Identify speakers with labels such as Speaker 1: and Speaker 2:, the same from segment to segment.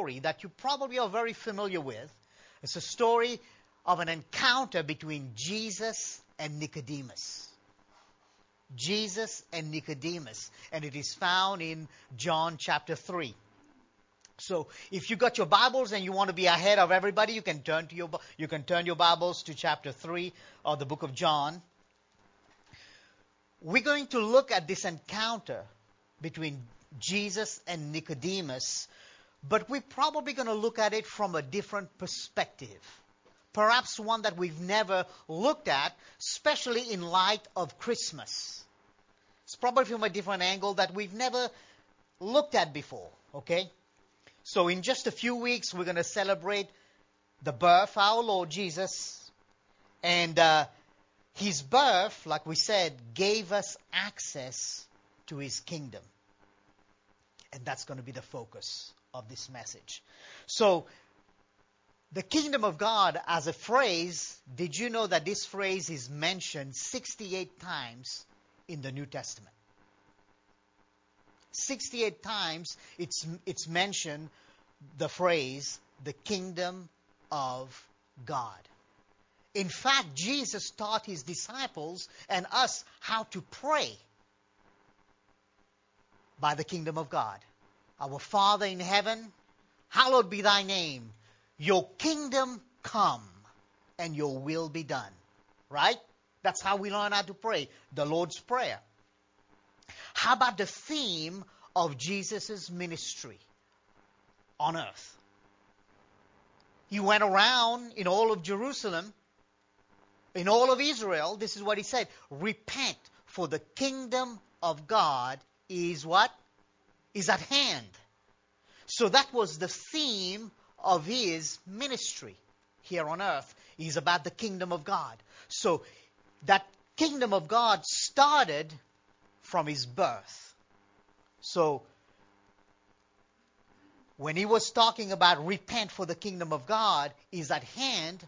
Speaker 1: story that you probably are very familiar with. It's a story of an encounter between Jesus and Nicodemus. Jesus and Nicodemus. And it is found in John chapter 3. So if you got your Bibles and you want to be ahead of everybody, you can turn your Bibles to chapter 3 of the book of John. We're going to look at this encounter between Jesus and Nicodemus, but we're probably going to look at it from a different perspective. Perhaps one that we've never looked at, especially in light of Christmas. It's probably from a different angle that we've never looked at before, okay? So in just a few weeks, we're going to celebrate the birth of our Lord Jesus. And His birth, like we said, gave us access to His kingdom. And that's going to be the focus of this message. So, the kingdom of God as a phrase, did you know that this phrase is mentioned 68 times in the New Testament? 68 times it's mentioned the phrase, the kingdom of God. In fact, Jesus taught His disciples and us how to pray by the kingdom of God. Our Father in heaven, hallowed be thy name. Your kingdom come and your will be done. Right? That's how we learn how to pray. The Lord's Prayer. How about the theme of Jesus' ministry on earth? He went around in all of Jerusalem, in all of Israel. This is what He said. Repent, for the kingdom of God is what? Is at hand. So that was the theme of His ministry here on earth. Is about the kingdom of God. So that kingdom of God started from His birth. So when He was talking about repent, for the kingdom of God is at hand,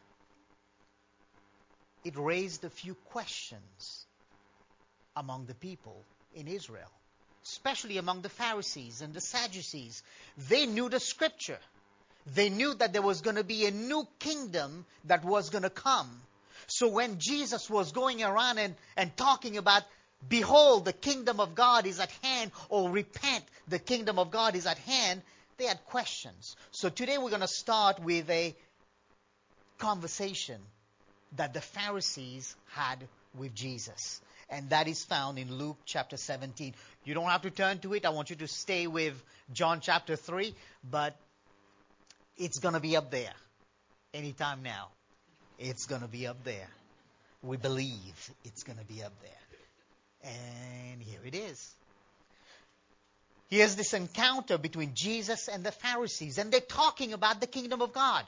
Speaker 1: it raised a few questions among the people in Israel, especially among the Pharisees and the Sadducees. They knew the scripture. They knew that there was going to be a new kingdom that was going to come. So when Jesus was going around and talking about, behold, the kingdom of God is at hand, or repent, the kingdom of God is at hand, they had questions. So today we're going to start with a conversation that the Pharisees had with Jesus. And that is found in Luke chapter 17. You don't have to turn to it. I want you to stay with John chapter 3. But it's going to be up there. Anytime now. It's going to be up there. We believe it's going to be up there. And here it is. Here's this encounter between Jesus and the Pharisees. And they're talking about the kingdom of God.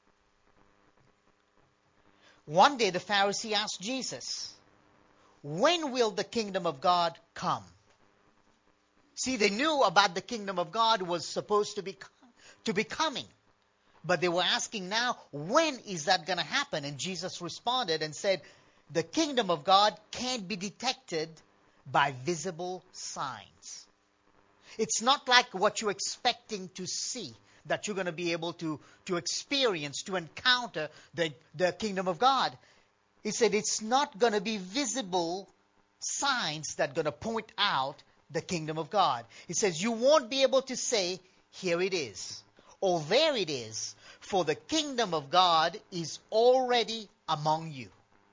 Speaker 1: One day the Pharisee asked Jesus, when will the kingdom of God come? See, they knew about the kingdom of God was supposed to be coming. But they were asking now, when is that going to happen? And Jesus responded and said, the kingdom of God can't be detected by visible signs. It's not like what you're expecting to see, that you're going to be able to experience, to encounter the kingdom of God. He said it's not going to be visible signs that are going to point out the kingdom of God. He says you won't be able to say, here it is, or there it is, for the kingdom of God is already among you.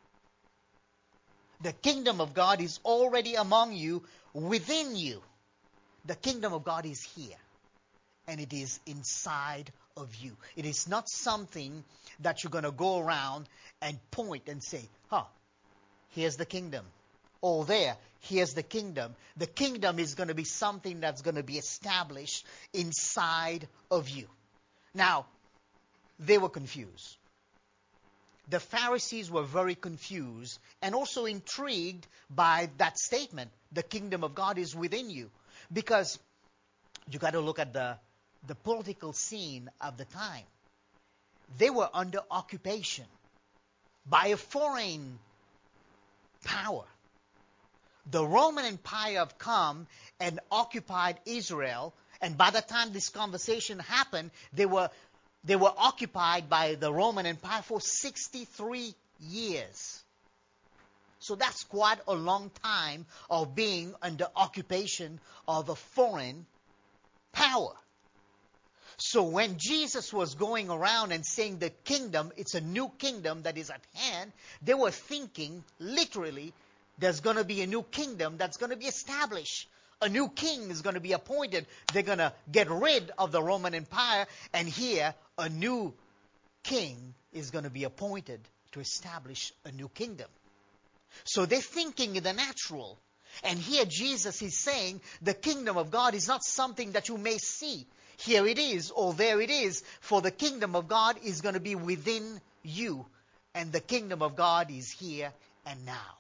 Speaker 1: The kingdom of God is already among you, within you. The kingdom of God is here. And it is inside of you. It is not something that you're going to go around and point and say, here's the kingdom. Or there, here's the kingdom. The kingdom is going to be something that's going to be established inside of you. Now, they were confused. The Pharisees were very confused and also intrigued by that statement, the kingdom of God is within you. Because you got to look at the political scene of the time. They were under occupation by a foreign power. The Roman Empire have come and occupied Israel, And by the time this conversation happened, they were occupied by the Roman Empire for 63 years. So that's quite a long time of being under occupation of a foreign power. So when Jesus was going around and saying the kingdom, it's a new kingdom that is at hand, they were thinking literally there's going to be a new kingdom that's going to be established. A new king is going to be appointed. They're going to get rid of the Roman Empire, and here a new king is going to be appointed to establish a new kingdom. So they're thinking in the natural. And here Jesus is saying the kingdom of God is not something that you may see. Here it is, or there it is, for the kingdom of God is going to be within you. And the kingdom of God is here and now.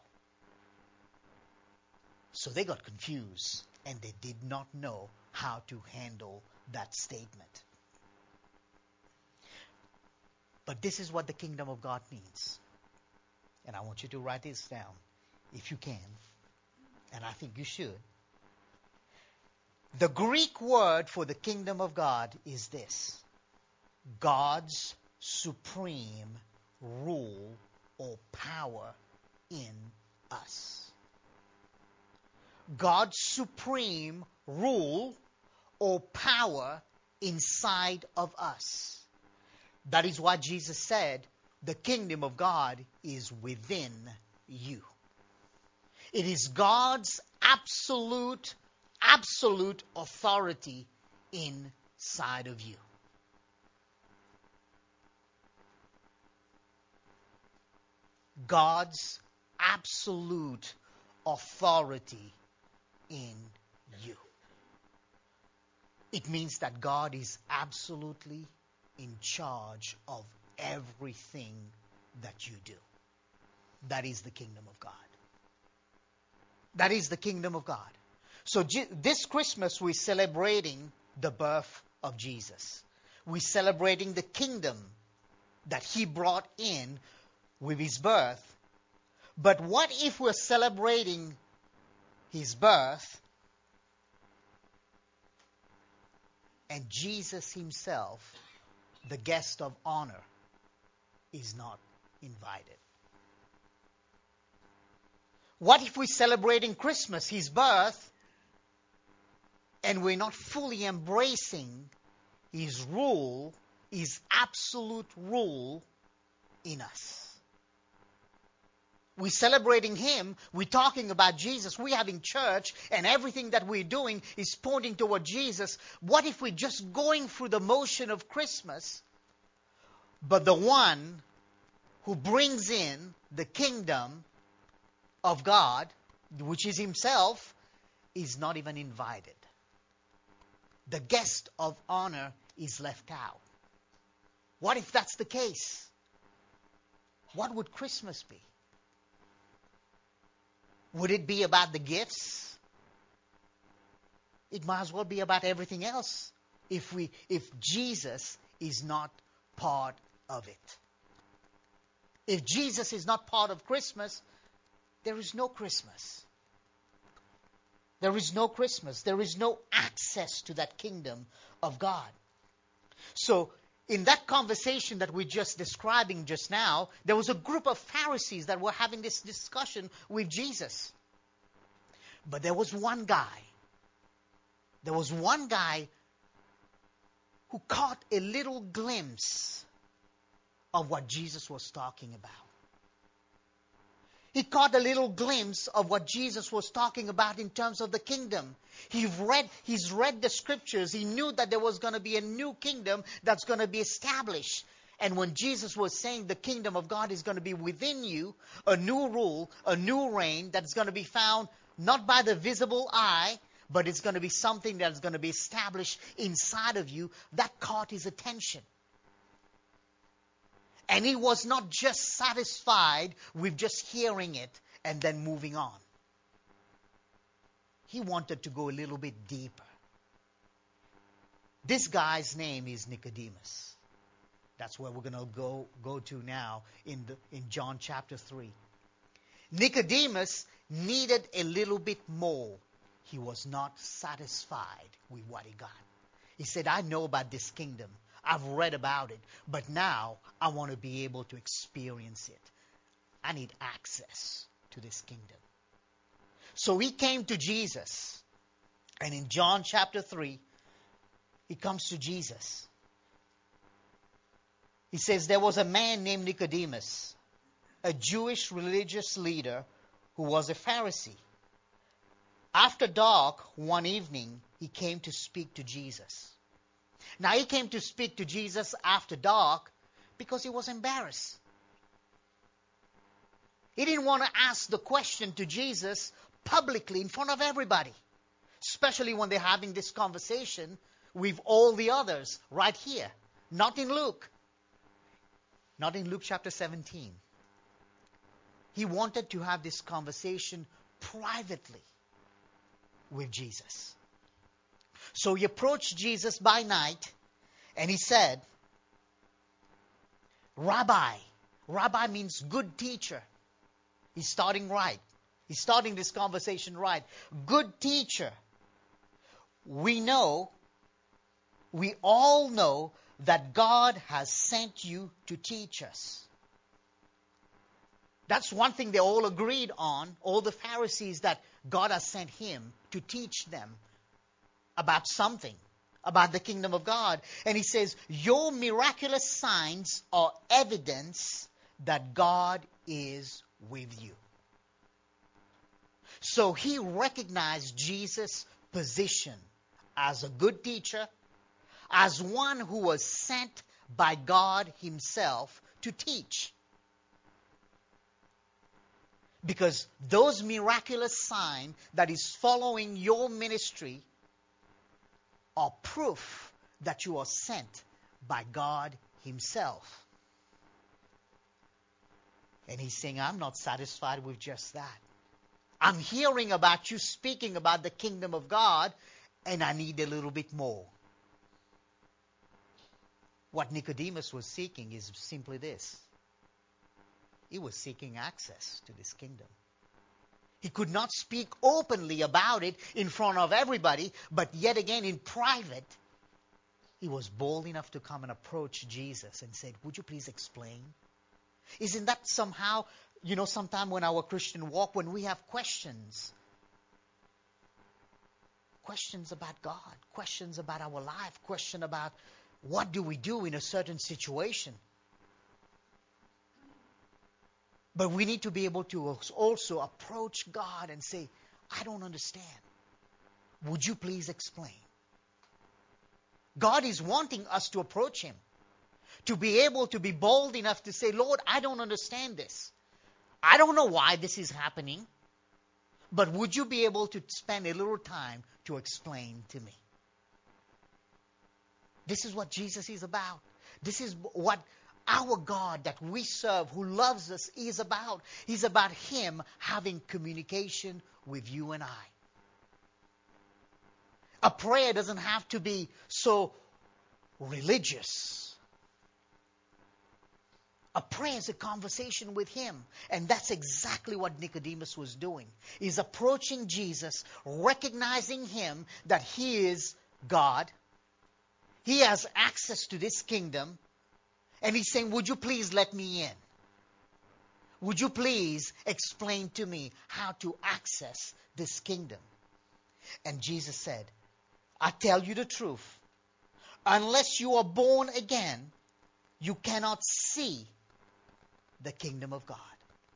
Speaker 1: So they got confused, and they did not know how to handle that statement. But this is what the kingdom of God means. And I want you to write this down, if you can. And I think you should. The Greek word for the kingdom of God is this: God's supreme rule or power in us. God's supreme rule or power inside of us. That is why Jesus said, the kingdom of God is within you. It is God's absolute authority inside of you. God's absolute authority in you. It means that God is absolutely in charge of everything that you do. That is the kingdom of God. That is the kingdom of God. So this Christmas we're celebrating the birth of Jesus. We're celebrating the kingdom that he brought in with his birth. But what if we're celebrating his birth and Jesus himself, the guest of honor, is not invited? What if we're celebrating Christmas, his birth, and we're not fully embracing his rule, his absolute rule in us? We're celebrating him, we're talking about Jesus, we're having church, and everything that we're doing is pointing toward Jesus. What if we're just going through the motion of Christmas, but the one who brings in the kingdom of God, which is himself, is not even invited? The guest of honor is left out. What if that's the case? What would Christmas be? Would it be about the gifts? It might as well be about everything else if Jesus is not part of it. If Jesus is not part of Christmas, there is no Christmas. There is no Christmas. There is no access to that kingdom of God. So, in that conversation that we're just describing just now, there was a group of Pharisees that were having this discussion with Jesus. But there was one guy. There was one guy who caught a little glimpse of what Jesus was talking about. He caught a little glimpse of what Jesus was talking about in terms of the kingdom. He's read the scriptures. He knew that there was going to be a new kingdom that's going to be established. And when Jesus was saying the kingdom of God is going to be within you, a new rule, a new reign that's going to be found not by the visible eye, but it's going to be something that's going to be established inside of you, that caught his attention. And he was not just satisfied with just hearing it and then moving on. He wanted to go a little bit deeper. This guy's name is Nicodemus. That's where we're going to go to now in John chapter 3. Nicodemus needed a little bit more. He was not satisfied with what he got. He said, I know about this kingdom. I've read about it. But now I want to be able to experience it. I need access to this kingdom. So he came to Jesus. And in John chapter 3, he comes to Jesus. He says, there was a man named Nicodemus, a Jewish religious leader who was a Pharisee. After dark, one evening, he came to speak to Jesus. Now, he came to speak to Jesus after dark because he was embarrassed. He didn't want to ask the question to Jesus publicly in front of everybody, especially when they're having this conversation with all the others right here, not in Luke. Not in Luke chapter 17. He wanted to have this conversation privately with Jesus. So he approached Jesus by night and he said, Rabbi. Rabbi means good teacher. He's starting right. He's starting this conversation right. Good teacher. We all know that God has sent you to teach us. That's one thing they all agreed on, all the Pharisees, that God has sent him to teach them about something, about the kingdom of God. And he says, your miraculous signs are evidence that God is with you. So he recognized Jesus' position as a good teacher, as one who was sent by God himself to teach. Because those miraculous signs that is following your ministry are proof that you are sent by God himself. And he's saying, I'm not satisfied with just that. I'm hearing about you speaking about the kingdom of God, and I need a little bit more. What Nicodemus was seeking is simply this. He was seeking access to this kingdom. He could not speak openly about it in front of everybody, but yet again in private, he was bold enough to come and approach Jesus and said, would you please explain? Isn't that somehow, sometime when our Christian walk, when we have questions about God, questions about our life, question about what do we do in a certain situation? But we need to be able to also approach God and say, I don't understand. Would you please explain? God is wanting us to approach him, to be able to be bold enough to say, Lord, I don't understand this. I don't know why this is happening, but would you be able to spend a little time to explain to me? This is what Jesus is about. This is what our God that we serve, who loves us, is about. He's about him having communication with you and I. A prayer doesn't have to be so religious. A prayer is a conversation with him. And that's exactly what Nicodemus was doing. He's approaching Jesus, recognizing him that he is God. He has access to this kingdom. And he's saying, would you please let me in? Would you please explain to me how to access this kingdom? And Jesus said, I tell you the truth. Unless you are born again, you cannot see the kingdom of God.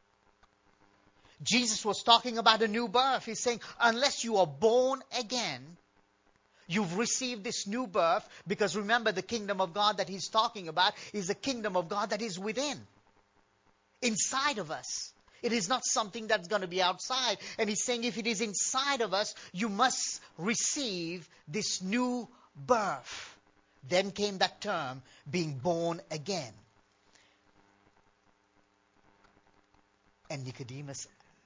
Speaker 1: Jesus was talking about a new birth. He's saying, unless you are born again, you've received this new birth, because remember, the kingdom of God that he's talking about is the kingdom of God that is within, inside of us. It is not something that's going to be outside. And he's saying if it is inside of us, you must receive this new birth. Then came that term, being born again. And Nicodemus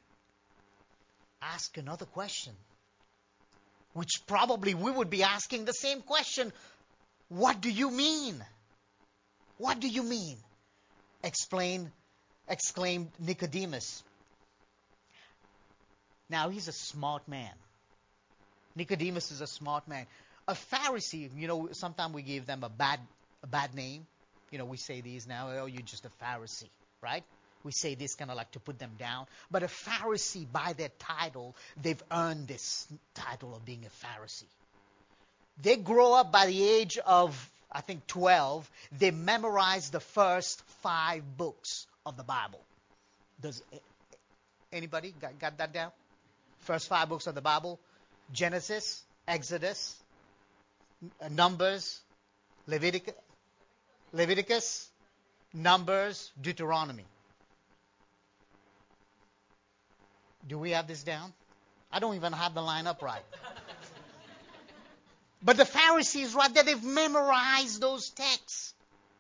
Speaker 1: asked another question, which probably we would be asking the same question. What do you mean? What do you mean? Exclaimed Nicodemus. Now he's a smart man. Nicodemus is a smart man. A Pharisee, sometimes we give them a bad name. We say these now, oh, you're just a Pharisee, right? We say this kind of like to put them down. But a Pharisee, by their title, they've earned this title of being a Pharisee. They grow up by the age of, I think, 12. They memorize the first 5 books of the Bible. Does anybody got that down? First 5 books of the Bible? Genesis, Exodus, Numbers, Leviticus, Numbers, Deuteronomy. Do we have this down? I don't even have the line up right. But the Pharisees, right there, they've memorized those texts.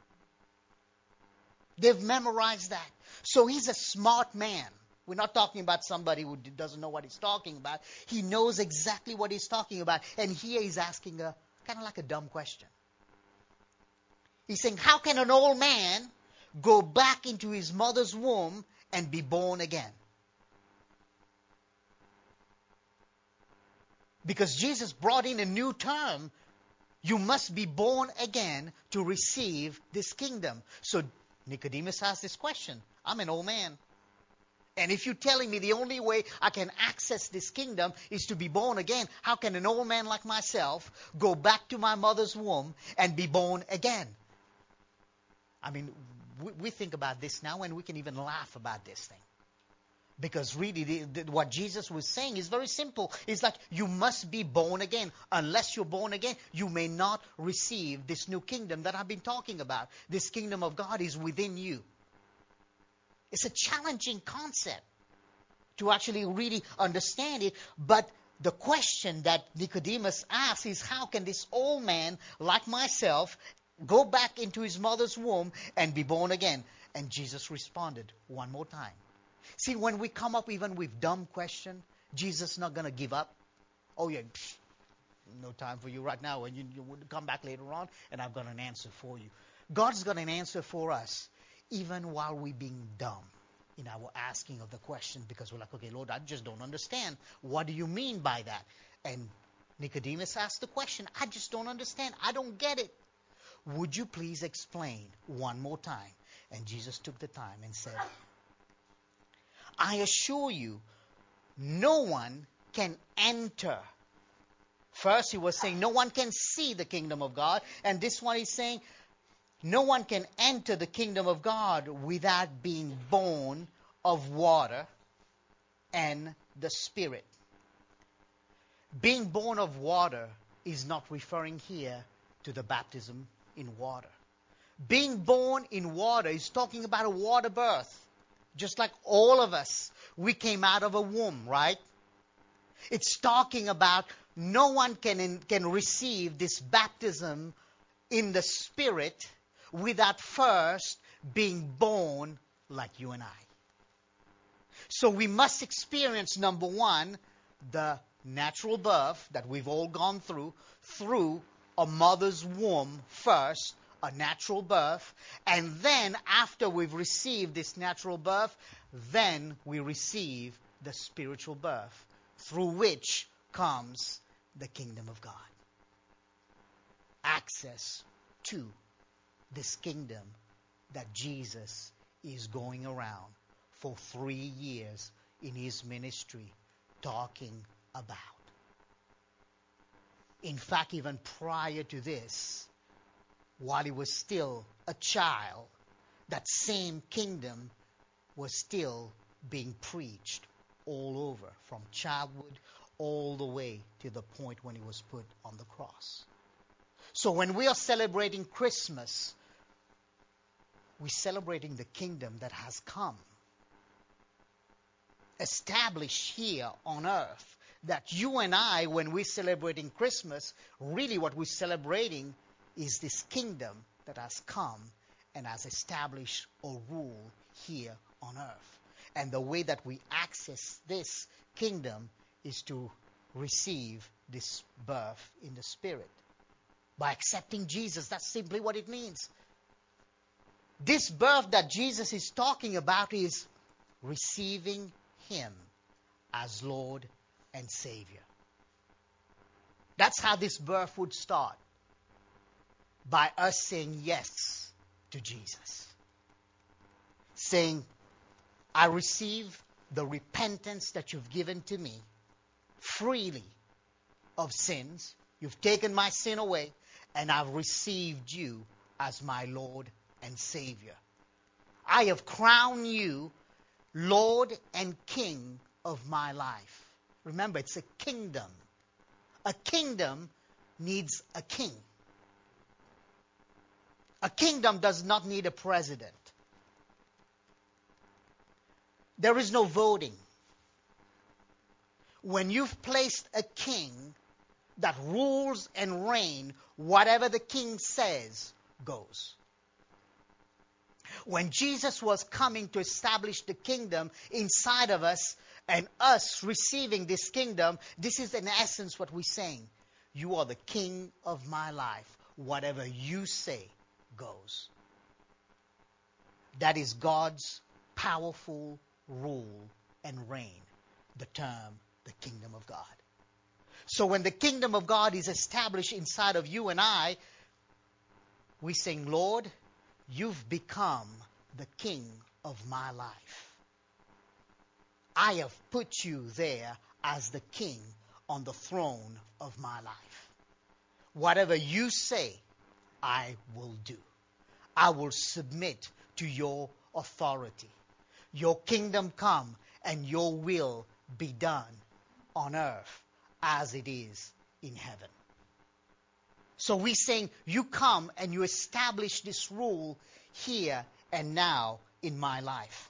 Speaker 1: They've memorized that. So he's a smart man. We're not talking about somebody who doesn't know what he's talking about. He knows exactly what he's talking about. And here he's asking a kind of like a dumb question. He's saying, how can an old man go back into his mother's womb and be born again? Because Jesus brought in a new term. You must be born again to receive this kingdom. So Nicodemus asked this question. I'm an old man. And if you're telling me the only way I can access this kingdom is to be born again, how can an old man like myself go back to my mother's womb and be born again? I mean, we think about this now and we can even laugh about this thing. Because really, what Jesus was saying is very simple. It's like, you must be born again. Unless you're born again, you may not receive this new kingdom that I've been talking about. This kingdom of God is within you. It's a challenging concept to actually really understand it. But the question that Nicodemus asks is, how can this old man like myself go back into his mother's womb and be born again? And Jesus responded one more time. See, when we come up even with dumb question, Jesus is not going to give up. Oh, yeah, no time for you right now. And you would come back later on, and I've got an answer for you. God's got an answer for us, even while we're being dumb in our asking of the question, because we're like, okay, Lord, I just don't understand. What do you mean by that? And Nicodemus asked the question, I just don't understand. I don't get it. Would you please explain one more time? And Jesus took the time and said, I assure you, no one can enter. First, he was saying no one can see the kingdom of God. And this one he's saying no one can enter the kingdom of God without being born of water and the Spirit. Being born of water is not referring here to the baptism in water. Being born in water is talking about a water birth. Just like all of us, we came out of a womb, right? It's talking about no one can receive this baptism in the Spirit without first being born like you and I. So we must experience, number one, the natural birth that we've all gone through a mother's womb first, a natural birth, and then after we've received this natural birth, then we receive the spiritual birth, through which comes the kingdom of God. Access to this kingdom that Jesus is going around for 3 years in his ministry talking about. In fact, even prior to this, while he was still a child, that same kingdom was still being preached all over, from childhood all the way to the point when he was put on the cross. So when we are celebrating Christmas, we're celebrating the kingdom that has come, established here on earth. That you and I, when we're celebrating Christmas, really what we're celebrating is this kingdom that has come and has established a rule here on earth. And the way that we access this kingdom is to receive this birth in the Spirit. By accepting Jesus, that's simply what it means. This birth that Jesus is talking about is receiving him as Lord and Savior. That's how this birth would start, by us saying yes to Jesus. Saying, I receive the repentance that you've given to me freely of sins. You've taken my sin away, and I've received you as my Lord and Savior. I have crowned you Lord and King of my life. Remember, it's a kingdom. A kingdom needs a king. A kingdom does not need a president. There is no voting. When you've placed a king that rules and reigns, whatever the king says goes. When Jesus was coming to establish the kingdom inside of us and us receiving this kingdom, this is in essence what we're saying. You are the king of my life. Whatever you say goes. That is God's powerful rule and reign, the term, the kingdom of God. So when the kingdom of God is established inside of you and I, we sing, Lord, you've become the king of my life. I have put you there as the king on the throne of my life. Whatever you say, I will do. I will submit to your authority. Your kingdom come and your will be done on earth as it is in heaven. So we're saying you come and you establish this rule here and now in my life.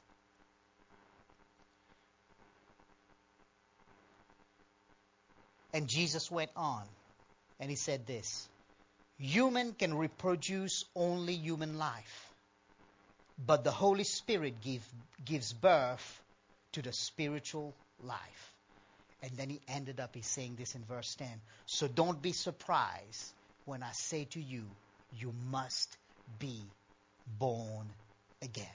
Speaker 1: And Jesus went on and he said this, human can reproduce only human life, but the Holy Spirit gives birth to the spiritual life. And then he ended up, he's saying this in verse 10. So don't be surprised when I say to you, you must be born again.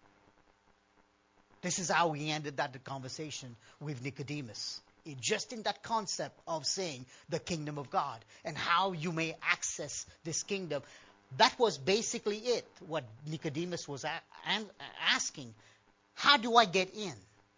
Speaker 1: This is how we ended that conversation with Nicodemus. Just in that concept of saying the kingdom of God and how you may access this kingdom. That was basically it, what Nicodemus was asking. How do I get in?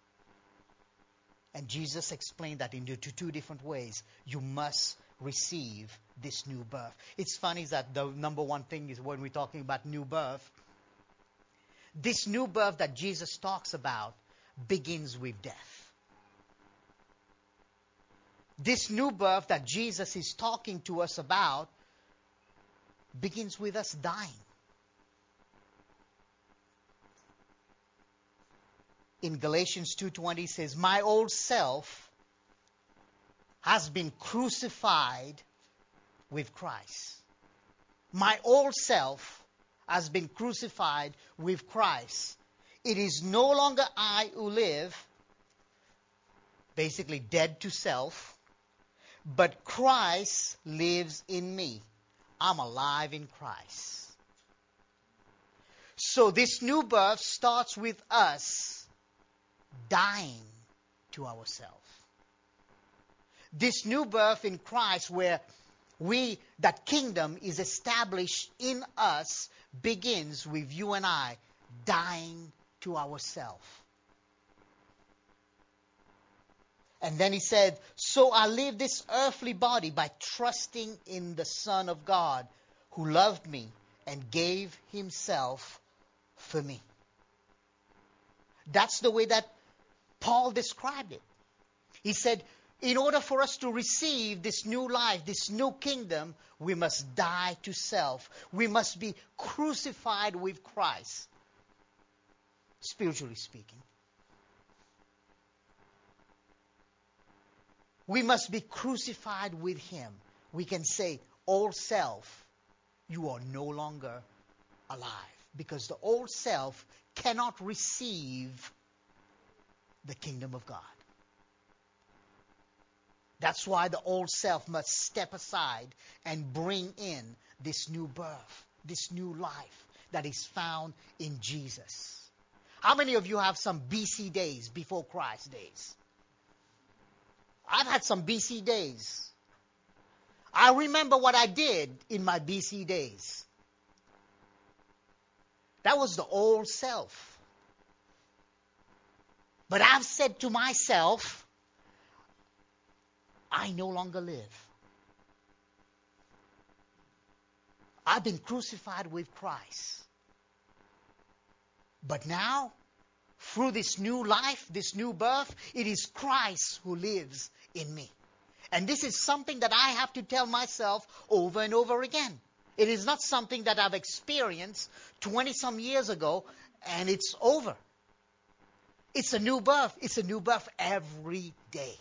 Speaker 1: And Jesus explained that into two different ways. You must receive this new birth. It's funny that the number one thing is when we're talking about new birth, this new birth that Jesus talks about begins with death. This new birth that Jesus is talking to us about begins with us dying. In Galatians 2:20 says, my old self has been crucified with Christ. My old self has been crucified with Christ. It is no longer I who live, basically dead to self, but Christ lives in me. I'm alive in Christ. So this new birth starts with us dying to ourselves. This new birth in Christ where that kingdom is established in us begins with you and I dying to ourselves. And then he said, so I live this earthly body by trusting in the Son of God who loved me and gave himself for me. That's the way that Paul described it. He said, in order for us to receive this new life, this new kingdom, we must die to self. We must be crucified with Christ, spiritually speaking. We must be crucified with him. We can say, old self, you are no longer alive. Because the old self cannot receive the kingdom of God. That's why the old self must step aside and bring in this new birth, this new life that is found in Jesus. How many of you have some BC days, before Christ days? I've had some BC days. I remember what I did in my BC days. That was the old self. But I've said to myself, I no longer live. I've been crucified with Christ. But now, through this new life, this new birth, it is Christ who lives in me. And this is something that I have to tell myself over and over again. It is not something that I've experienced 20-some years ago and it's over. It's a new birth. It's a new birth every day.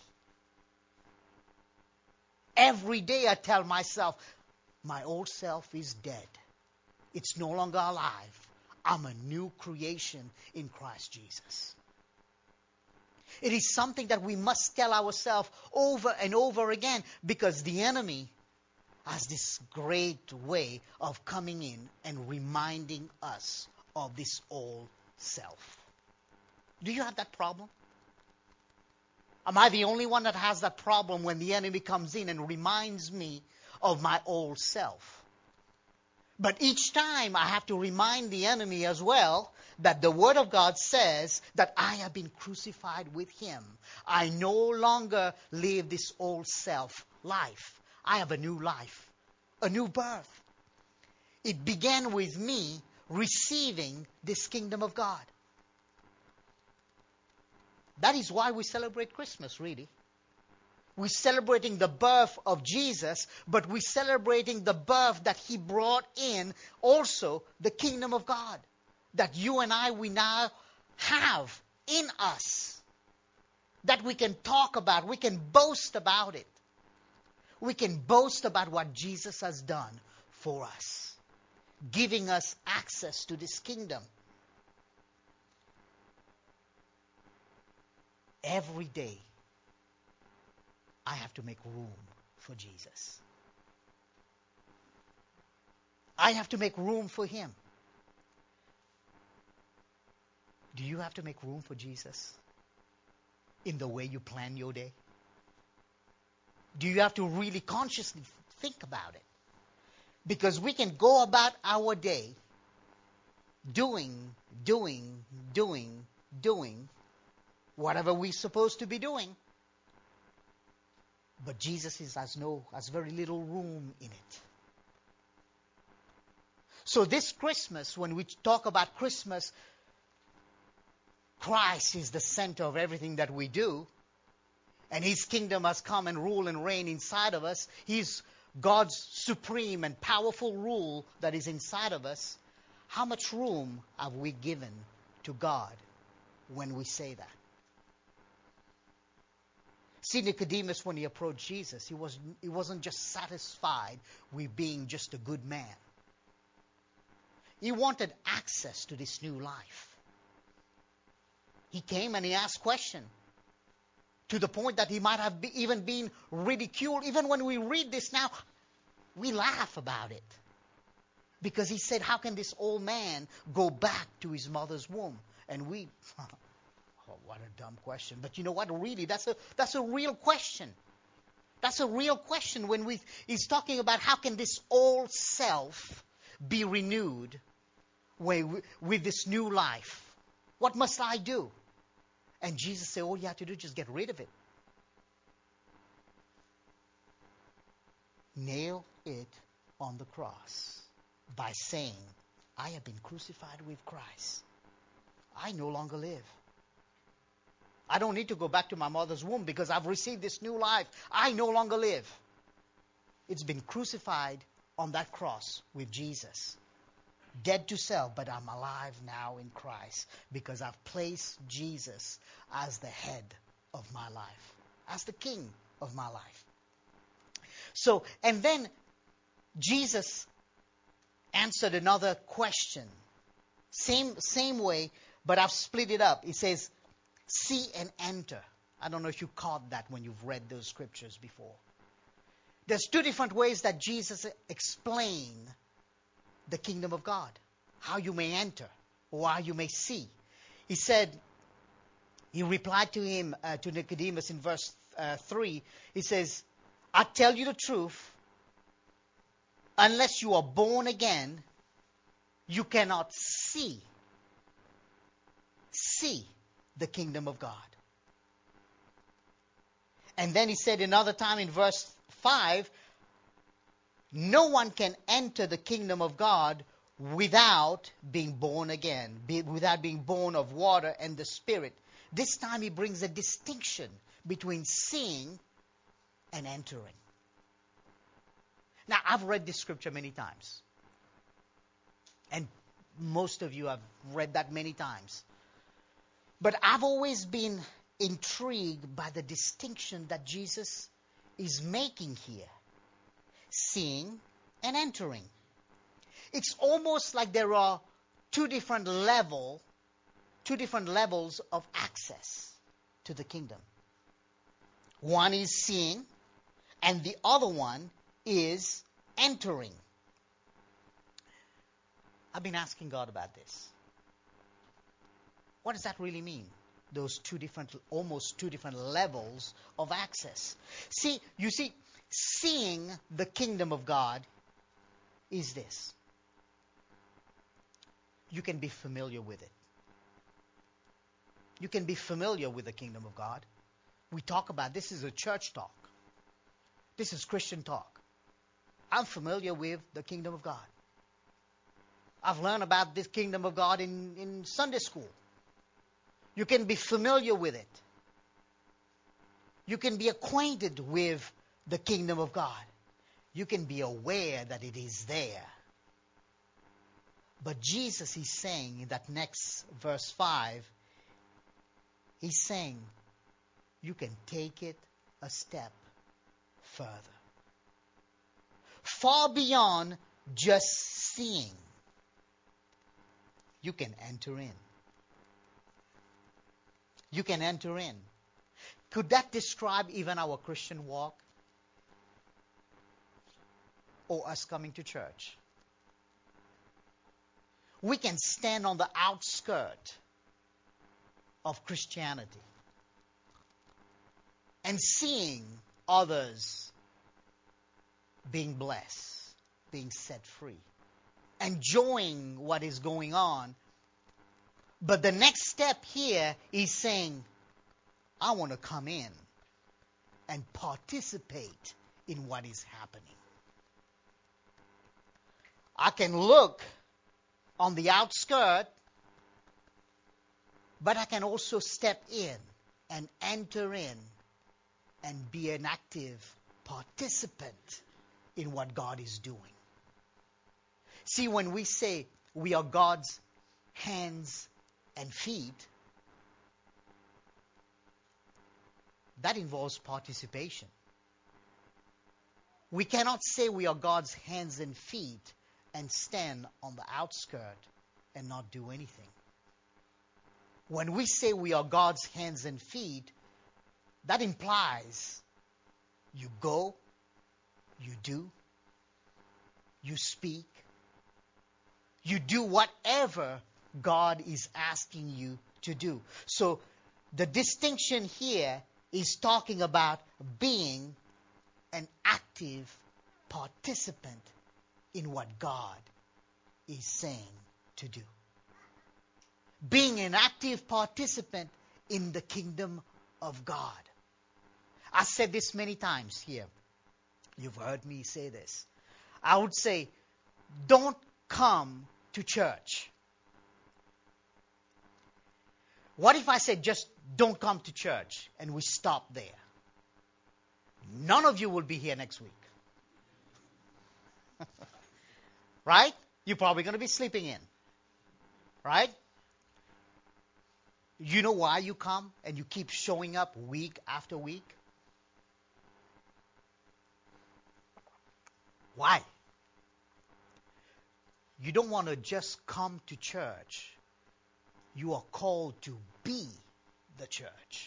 Speaker 1: Every day I tell myself, my old self is dead. It's no longer alive. I'm a new creation in Christ Jesus. It is something that we must tell ourselves over and over again because the enemy has this great way of coming in and reminding us of this old self. Do you have that problem? Am I the only one that has that problem when the enemy comes in and reminds me of my old self? But each time I have to remind the enemy as well that the Word of God says that I have been crucified with Him. I no longer live this old self life. I have a new life, a new birth. It began with me receiving this kingdom of God. That is why we celebrate Christmas, really. We're celebrating the birth of Jesus, but we're celebrating the birth that He brought in, also the kingdom of God, that you and I, we now have in us, that we can talk about, we can boast about it. We can boast about what Jesus has done for us, giving us access to this kingdom. Every day, I have to make room for Jesus. I have to make room for Him. Do you have to make room for Jesus in the way you plan your day? Do you have to really consciously think about it? Because we can go about our day doing whatever we're supposed to be doing. But Jesus has very little room in it. So this Christmas, when we talk about Christmas, Christ is the center of everything that we do. And His kingdom has come and rule and reign inside of us. He's God's supreme and powerful rule that is inside of us. How much room have we given to God when we say that? See, Nicodemus, when he approached Jesus, he wasn't just satisfied with being just a good man. He wanted access to this new life. He came and he asked questions to the point that he might have even been ridiculed. Even when we read this now, we laugh about it. Because he said, how can this old man go back to his mother's womb? And we... Oh, what a dumb question. But you know what? Really, that's a real question. That's a real question when he's talking about how can this old self be renewed with this new life? What must I do? And Jesus said, all you have to do is just get rid of it. Nail it on the cross by saying, I have been crucified with Christ. I no longer live. I don't need to go back to my mother's womb because I've received this new life. I no longer live. It's been crucified on that cross with Jesus. Dead to self, but I'm alive now in Christ because I've placed Jesus as the head of my life, as the king of my life. So, and then Jesus answered another question. Same way, but I've split it up. He says, see and enter. I don't know if you caught that when you've read those scriptures before. There's two different ways that Jesus explained the kingdom of God. How you may enter or how you may see. He said, he replied to him, to Nicodemus in verse 3. He says, I tell you the truth. unless you are born again, you cannot see the kingdom of God. And then he said another time in verse 5, no one can enter the kingdom of God without being born again, without being born of water and the Spirit. This time he brings a distinction between seeing and entering. Now, I've read this scripture many times. And most of you have read that many times. But I've always been intrigued by the distinction that Jesus is making here. Seeing and entering. It's almost like there are two different levels of access to the kingdom. One is seeing, and the other one is entering. I've been asking God about this. What does that really mean? Those almost two different levels of access. You see, seeing the kingdom of God is this. You can be familiar with it. You can be familiar with the kingdom of God. We talk about this is a church talk. This is Christian talk. I'm familiar with the kingdom of God. I've learned about this kingdom of God in Sunday school. You can be familiar with it. You can be acquainted with the kingdom of God. You can be aware that it is there. But Jesus is saying in that next verse 5, he's saying you can take it a step further. Far beyond just seeing. You can enter in. You can enter in. Could that describe even our Christian walk? Or us coming to church? We can stand on the outskirt of Christianity and seeing others being blessed, being set free, enjoying what is going on. But the next step here is saying, I want to come in and participate in what is happening. I can look on the outskirt, but I can also step in and enter in and be an active participant in what God is doing. See, when we say we are God's hands and feet, that involves participation. We cannot say we are God's hands and feet and stand on the outskirt and not do anything. When we say we are God's hands and feet, that implies you go, you do, you speak, you do whatever God is asking you to do. So the distinction here is talking about being an active participant in what God is saying to do. Being an active participant in the kingdom of God. I said this many times here. You've heard me say this. I would say, don't come to church. What if I said just don't come to church and we stop there? None of you will be here next week. Right? You're probably going to be sleeping in. Right? You know why you come and you keep showing up week after week? Why? You don't want to just come to church. You are called to be the church.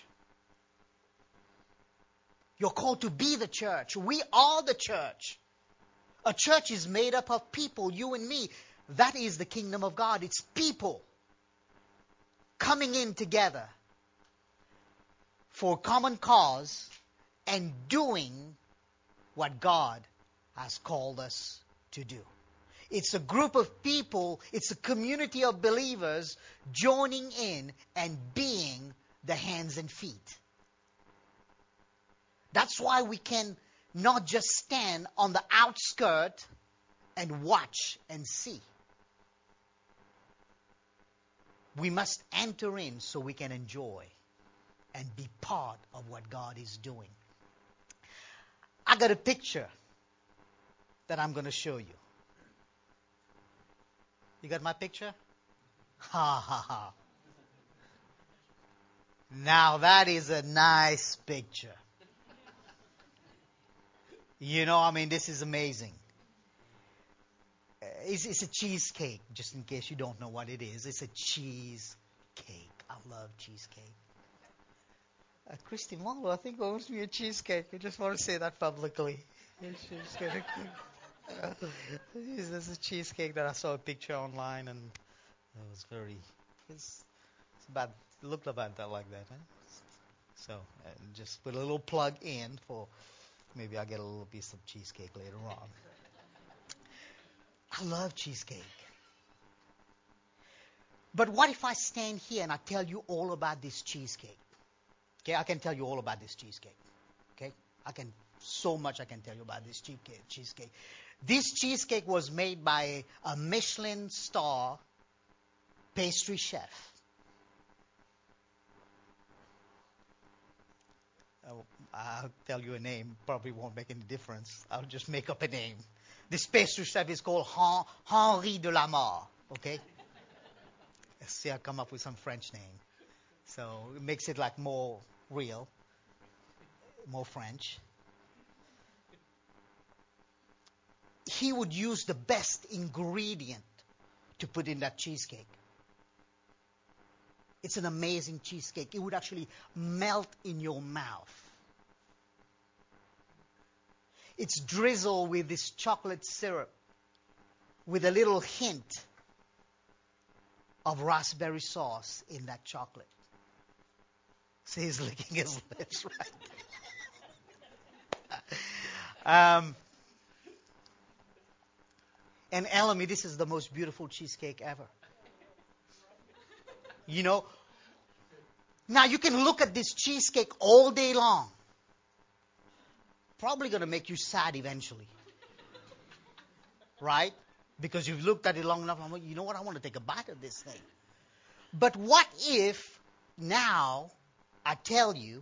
Speaker 1: You're called to be the church. We are the church. A church is made up of people, you and me. That is the kingdom of God. It's people coming in together for a common cause and doing what God has called us to do. It's a group of people, it's a community of believers joining in and being the hands and feet. That's why we can not just stand on the outskirt and watch and see. We must enter in so we can enjoy and be part of what God is doing. I got a picture that I'm going to show you. You got my picture? Ha ha ha. Now that is a nice picture. This is amazing. It's a cheesecake, just in case you don't know what it is. It's a cheesecake. I love cheesecake. Christy Marlowe, I think, owes me a cheesecake. I just want to say that publicly. There's a cheesecake that I saw a picture online, and it was it's about, it looked about that like that. Huh? So just put a little plug in for, maybe I'll get a little piece of cheesecake later on. I love cheesecake. But what if I stand here and I tell you all about this cheesecake? Okay, I can tell you all about this cheesecake. Okay, I can tell you about this cheesecake. This cheesecake was made by a Michelin star pastry chef. I'll tell you a name, probably won't make any difference. I'll just make up a name. This pastry chef is called Henri de la Mare. Okay? See, I'll come up with some French name. So it makes it like more real, more French. He would use the best ingredient to put in that cheesecake. It's an amazing cheesecake. It would actually melt in your mouth. It's drizzled with this chocolate syrup with a little hint of raspberry sauce in that chocolate. See, he's licking his lips right. And Elamy, this is the most beautiful cheesecake ever. Now you can look at this cheesecake all day long. Probably going to make you sad eventually. Right? Because you've looked at it long enough. You know what? I want to take a bite of this thing. But what if now I tell you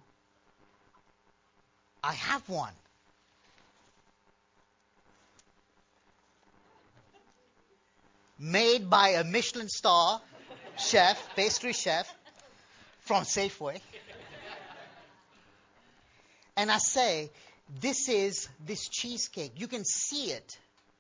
Speaker 1: I have one? Made by a Michelin star chef, pastry chef from Safeway. And I say, this is this cheesecake. You can see it.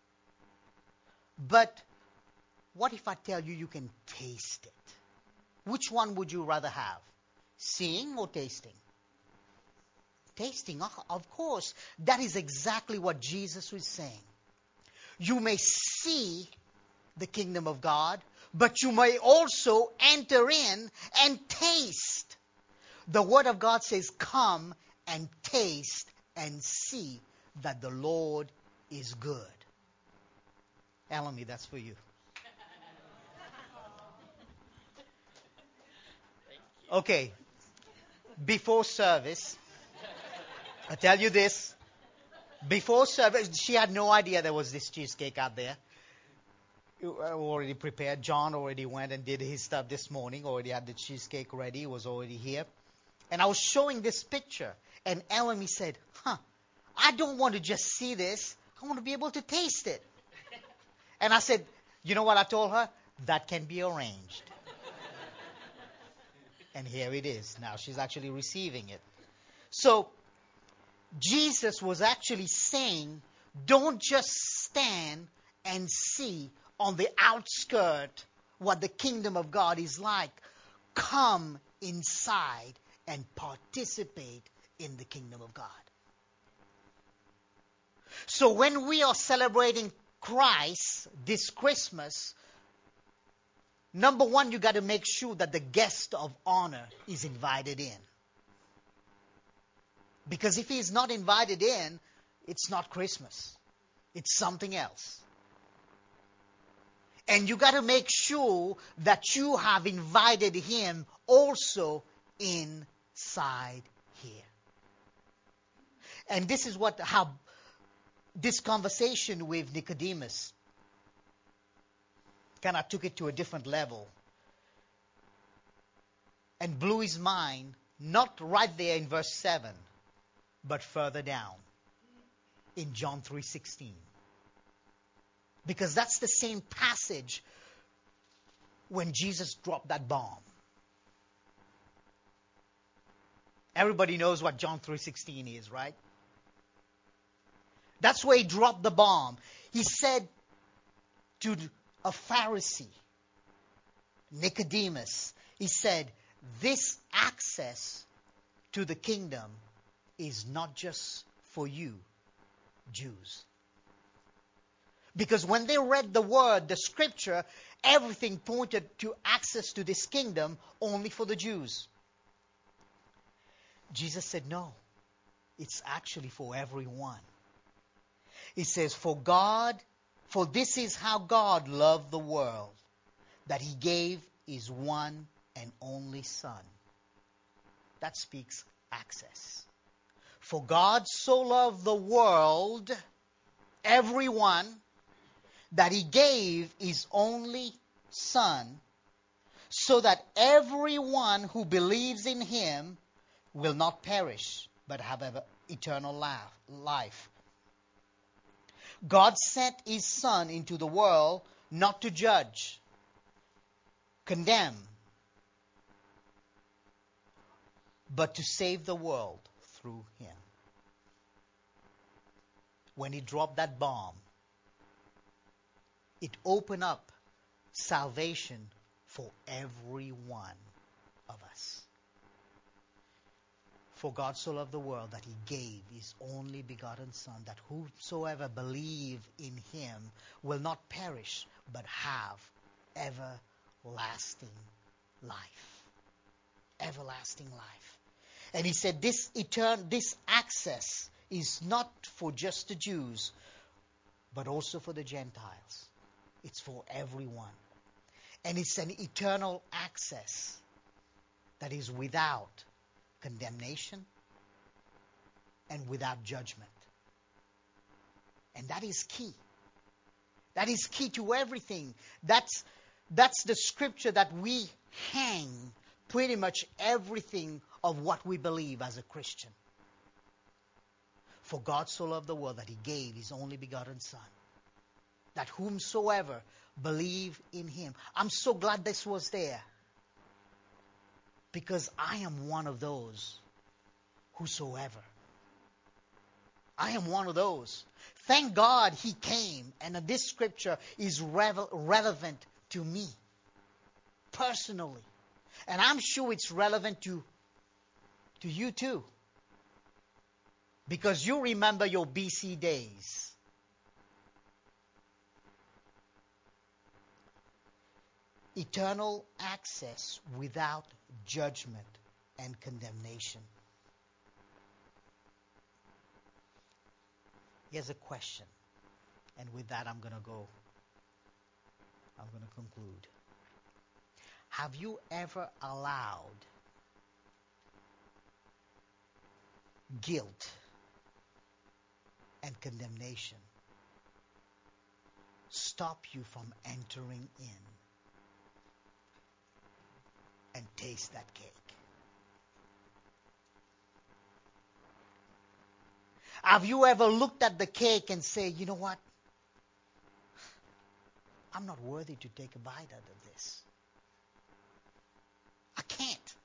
Speaker 1: But what if I tell you can taste it? Which one would you rather have? Seeing or tasting? Tasting, of course. That is exactly what Jesus was saying. You may see the kingdom of God, but you may also enter in and taste. The Word of God says, come and taste and see that the Lord is good. Elamy, that's for you. Okay. Before service, I tell you this. Before service, she had no idea there was this cheesecake out there. Already prepared. John already went and did his stuff this morning. Already had the cheesecake ready. It was already here. And I was showing this picture. And Elamy said, I don't want to just see this. I want to be able to taste it. And I said, you know what I told her? That can be arranged. And here it is. Now she's actually receiving it. So Jesus was actually saying, don't just stand and see on the outskirt what the kingdom of God is like. Come inside and participate in the kingdom of God. So when we are celebrating Christ this Christmas, number one, you got to make sure that the guest of honor is invited in. Because if he is not invited in, it's not Christmas. It's something else. And you got to make sure that you have invited him also inside here. And this is how this conversation with Nicodemus kind of took it to a different level and blew his mind, not right there in verse 7, but further down in John 3:16. Because that's the same passage when Jesus dropped that bomb. Everybody knows what John 3:16 is, right? That's where he dropped the bomb. He said to a Pharisee, Nicodemus, he said, this access to the kingdom is not just for you, Jews. Because when they read the word, the scripture, everything pointed to access to this kingdom only for the Jews. Jesus said, no, it's actually for everyone. He says, for this is how God loved the world, that he gave his one and only Son. That speaks access. For God so loved the world, everyone, that he gave his only Son, so that everyone who believes in him will not perish, but have eternal life. God sent his Son into the world not to judge, condemn, but to save the world through him. When he dropped that bomb, it opened up salvation for every one of us. For God so loved the world that he gave his only begotten Son, that whosoever believe in him will not perish, but have everlasting life. Everlasting life. And he said this access is not for just the Jews, but also for the Gentiles. It's for everyone. And it's an eternal access that is without condemnation and without judgment. And that is key. That is key to everything. That's the scripture that we hang pretty much everything of what we believe as a Christian. For God so loved the world that he gave his only begotten Son, that whomsoever believe in him. I'm so glad this was there, because I am one of those whosoever. I am one of those. Thank God he came, and this scripture is relevant to me personally. And I'm sure it's relevant to you too. Because you remember your BC days. Eternal access without judgment and condemnation. Here's a question. And with that, I'm going to conclude. Have you ever allowed guilt and condemnation stop you from entering in and taste that cake? Have you ever looked at the cake and say, you know what? I'm not worthy to take a bite out of this. I can't.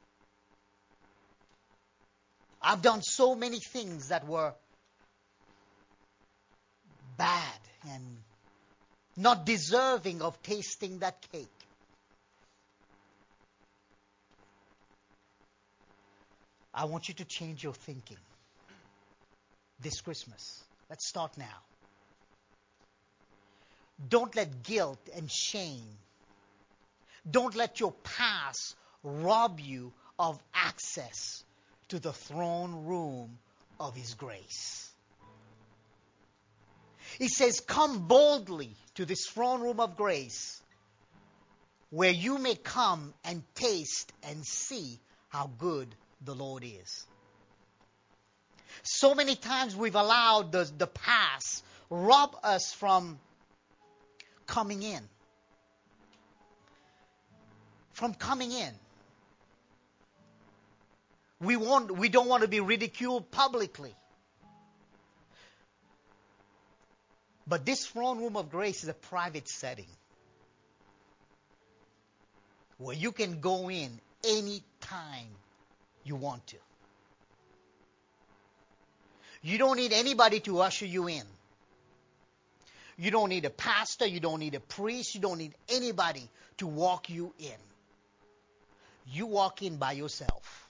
Speaker 1: I've done so many things that were bad and not deserving of tasting that cake. I want you to change your thinking this Christmas. Let's start now. Don't let guilt and shame, don't let your past rob you of access to the throne room of his grace. He says, come boldly to this throne room of grace where you may come and taste and see how good the Lord is. So many times we've allowed the past rob us from coming in. From coming in. We don't want to be ridiculed publicly. But this throne room of grace is a private setting where you can go in any time you want to. You don't need anybody to usher you in. You don't need a pastor. You don't need a priest. You don't need anybody to walk you in. You walk in by yourself.